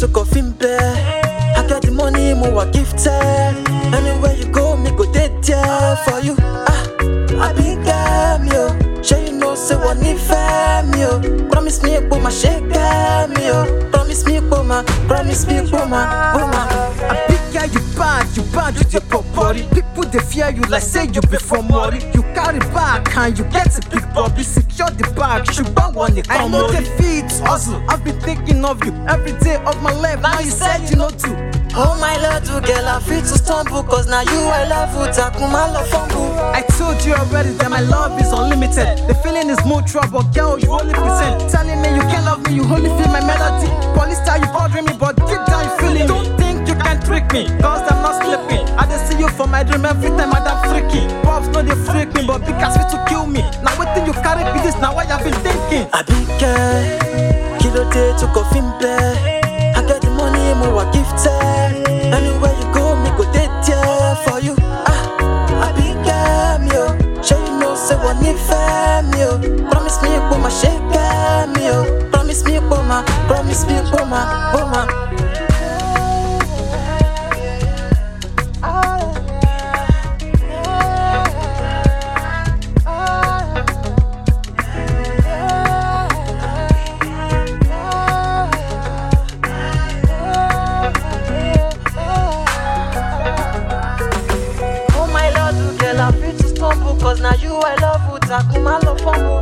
to coffin bear. I get the money, more gifted. Anywhere you go, me go dead there for you. I be damn yo. Sure you know, say what if I'm yo. Promise me, my shake yo. Promise me, woman. I big girl, you bad with your pop body. People they fear you like say you be from Mori. You carry back and you get a big body. Secure the bag, you don't want it. I know the feet hustle. I've been thinking of you every day of my life. Now you said you know to. Oh my lord, to girl, I feel to stumble. Cause now you I love you, Takuma love fumble. I told you already that my love is unlimited. The feeling is mutual, but girl, you only pretend. Telling me you can't love me, you only feel my melody. Police style, you bothering me, but deep down you feeling. Don't think you can trick me, cause I'm not sleeping. I just see you for my dream every time I'm freaky. Pops know they freak me, but big ass fit to kill me. Now what think you carry be this, now what I've been thinking. I be girl, kilo day to coffin bear. I get the money, more gifted. Anywhere you go, me go dead there for you. I be damn yo. Sure you know, say what if I'm yo. Promise me, my shake yo. Promise me, woman. I feel to stumble, cause now you I love you, Takuma love fumble.